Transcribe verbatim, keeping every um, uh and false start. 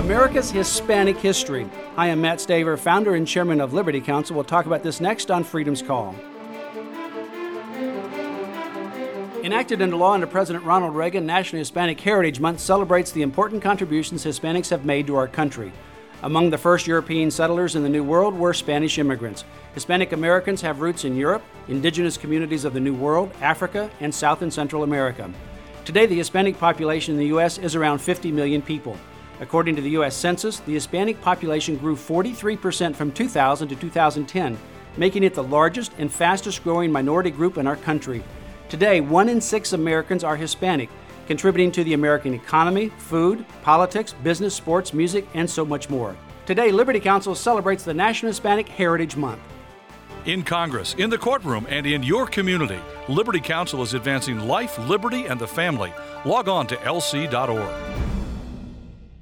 America's Hispanic history. I am Matt Staver, founder and chairman of Liberty Counsel. We'll talk about this next on Freedom's Call. Enacted into law under President Ronald Reagan, National Hispanic Heritage Month celebrates the important contributions Hispanics have made to our country. Among the first European settlers in the New World were Spanish immigrants. Hispanic Americans have roots in Europe, indigenous communities of the New World, Africa, and South and Central America. Today, the Hispanic population in the U S is around fifty million people. According to the U S Census, the Hispanic population grew forty-three percent from two thousand to two thousand ten, making it the largest and fastest growing minority group in our country. Today, one in six Americans are Hispanic, contributing to the American economy, food, politics, business, sports, music, and so much more. Today, Liberty Counsel celebrates the National Hispanic Heritage Month. In Congress, in the courtroom, and in your community, Liberty Counsel is advancing life, liberty, and the family. Log on to L C dot org.